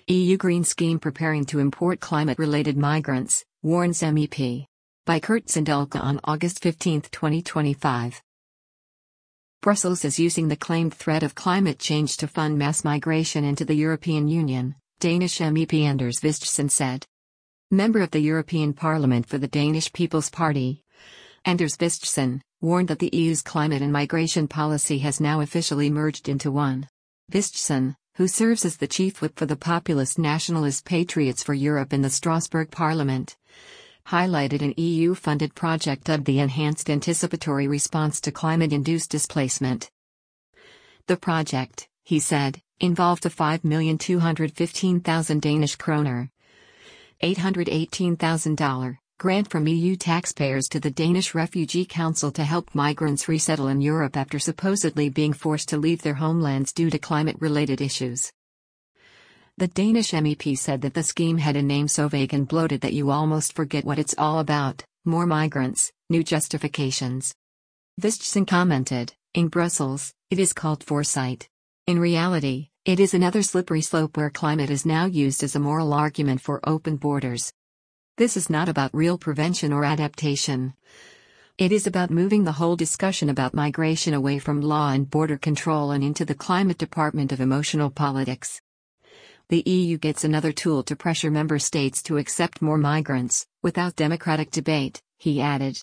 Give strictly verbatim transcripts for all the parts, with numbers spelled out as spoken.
E U Green Scheme preparing to import climate-related migrants, warns M E P. By Kurt Sindelka on August fifteenth, twenty twenty-five. Brussels is using the claimed threat of climate change to fund mass migration into the European Union, Danish M E P Anders Vistisen said. Member of the European Parliament for the Danish People's Party, Anders Vistisen, warned that the E U's climate and migration policy has now officially merged into one. Vistisen, who serves as the chief whip for the populist nationalist Patriots for Europe in the Strasbourg Parliament, highlighted an E U-funded project dubbed the Enhanced Anticipatory Response to Climate-Induced Displacement. The project, he said, involved a five million two hundred fifteen thousand Danish kroner, eight hundred eighteen thousand dollars, grant from E U taxpayers to the Danish Refugee Council to help migrants resettle in Europe after supposedly being forced to leave their homelands due to climate-related issues. The Danish M E P said that the scheme had a name so vague and bloated that you almost forget what it's all about: more migrants, new justifications. Vistisen commented, in Brussels, it is called foresight. In reality, it is another slippery slope where climate is now used as a moral argument for open borders. This is not about real prevention or adaptation. It is about moving the whole discussion about migration away from law and border control and into the climate department of emotional politics. The E U gets another tool to pressure member states to accept more migrants, without democratic debate, he added.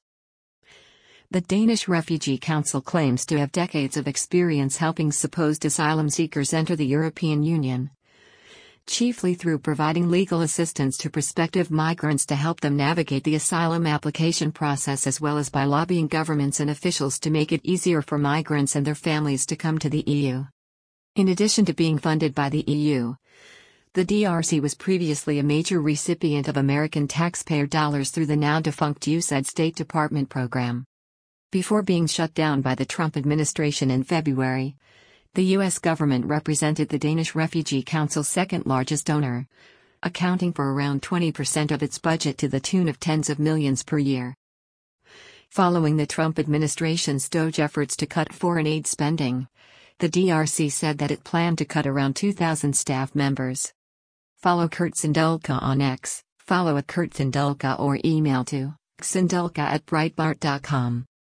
The Danish Refugee Council claims to have decades of experience helping supposed asylum seekers enter the European Union, chiefly through providing legal assistance to prospective migrants to help them navigate the asylum application process, as well as by lobbying governments and officials to make it easier for migrants and their families to come to the E U. In addition to being funded by the E U, the D R C was previously a major recipient of American taxpayer dollars through the now-defunct U S A I D State Department program. Before being shut down by the Trump administration in February, the U S government represented the Danish Refugee Council's second-largest donor, accounting for around twenty percent of its budget to the tune of tens of millions per year. Following the Trump administration's DOGE efforts to cut foreign aid spending, the D R C said that it planned to cut around two thousand staff members. Follow Kurt Sindelka on X, follow at Kurt Sindelka or email to sindelka at breitbart dot com.